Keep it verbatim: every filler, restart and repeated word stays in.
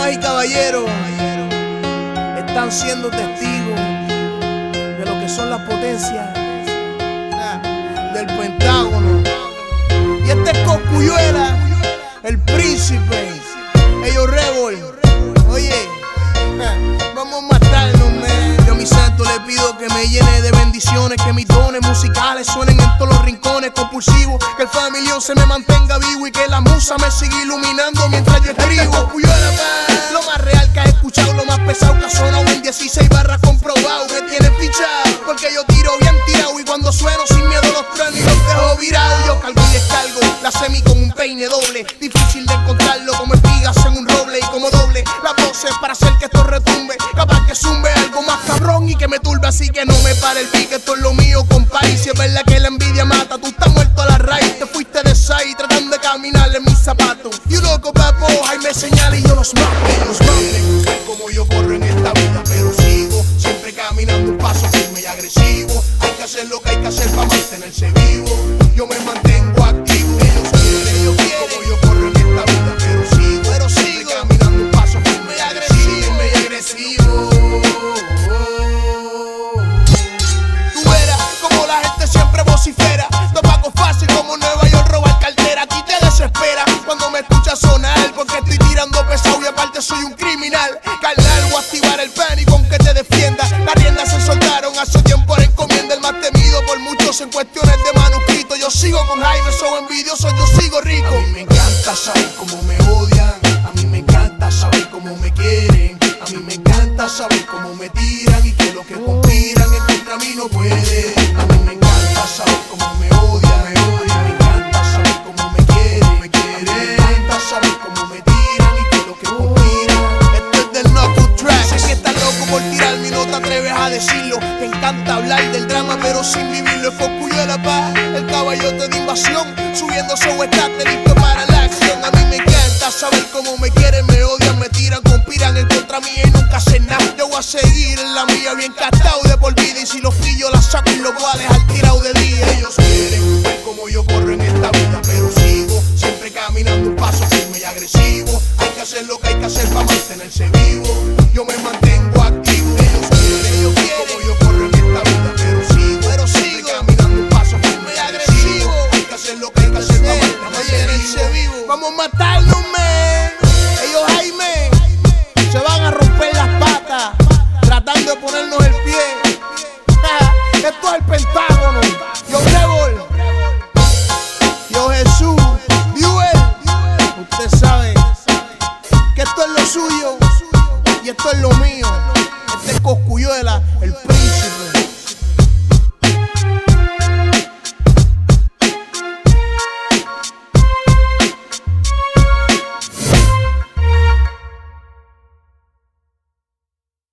Damas y caballeros, están siendo testigos de lo que son las potencias del Pentágono. Y este es Cosculluela, el príncipe, ellos Rebel. Oye, vamos a matarnos, man. Yo a mi santo le pido que me llene de bendiciones, que mis dones musicales suenen en todos los rincones compulsivos, que el familión se me mantenga vivo y que la musa me siga iluminando mientras yo escribo. Cosculluela, man, lo más real que has escuchado, lo más pesado que ha sonado en dieciséis barras comprobado. Me tienen fichado porque yo tiro bien tirado y cuando sueno sin miedo los trueno y los dejo virados. Yo cargo y descargo la semi con un peine doble, difícil de encontrarlo como espigas en un roble y como doble las voces para hacer que esto retumbe, capaz que zumbe algo más cabrón y que me turbe, así que no me pare el pique, esto es lo mío, compadre. Y si es verdad que la envidia mata, tú estás muerto a la raíz, te fuiste de seis tratando de caminar en mis zapatos. Y un loco papo, ahí me señala y yo los mato. Ellos quieren ver como yo corro en esta vida, pero sigo siempre caminando un paso firme y agresivo. Hay que hacer lo que hay que hacer para mantenerse vivo, yo me mantengo activo. Ellos quieren, ellos quieren como yo corro en esta vida, pero sigo, pero sigo caminando un paso firme y agresivo, y agresivo. Tú verás como la gente siempre vocifera, no pago fácil como Nueva York robar cartera. Aquí te desespera cuando me escuchas sonar, porque estoy tirando pesado y aparte soy un criminal. Carnal, o activar el pánico aunque te defienda. Las riendas se soltaron hace tiempo en encomienda, el más temido por muchos en cuestiones de manuscrito. Yo sigo con Jaime, soy envidioso, yo sigo rico. A mí me encanta saber cómo me odian, a mí me encanta saber cómo me quieren, a mí me encanta saber cómo me tiran y que lo que conspiran en contra mí no puede. A mí me encanta saber cómo me odian, me odian, me encanta saber cómo me quieren, me quieren, me encanta saber cómo me tiran y que lo que conspiran. Esto es del Knuckle Track. Sé que estás loco por tirarme y no te atreves a decirlo. Te encanta hablar del drama pero sin vivirlo. Es Cosculluela, pa, el caballote de invasión, subiendo su estate listo para la acción. A mí me encanta saber cómo me quieren, me odian, me tiran, conspiran en contra mía y nunca hacen nada. Yo voy a seguir en la mía bien castado de por vida, y si los pillo la saco y los voy a dejar tirado de día. Ellos quieren ver como yo corro en esta vida, pero sigo siempre caminando un paso firme y agresivo. Hay que hacer lo que hay que hacer para mantenerse vivo, yo me mantengo activo. Ellos quieren, ellos quieren como yo corro en esta vida, pero sigo, pero sigo caminando un paso firme y agresivo. Hay que hacer lo que hay que hacer para mantenerse vivo. Vamos a matarnos, man. Ellos, Jaime, se van a romper las patas tratando de ponernos el pie. Esto es el Pentágono. Yo Rebel, yo Jesús, Viewer. Usted sabe que esto es lo suyo y esto es lo mío. Este es Cosculluela, el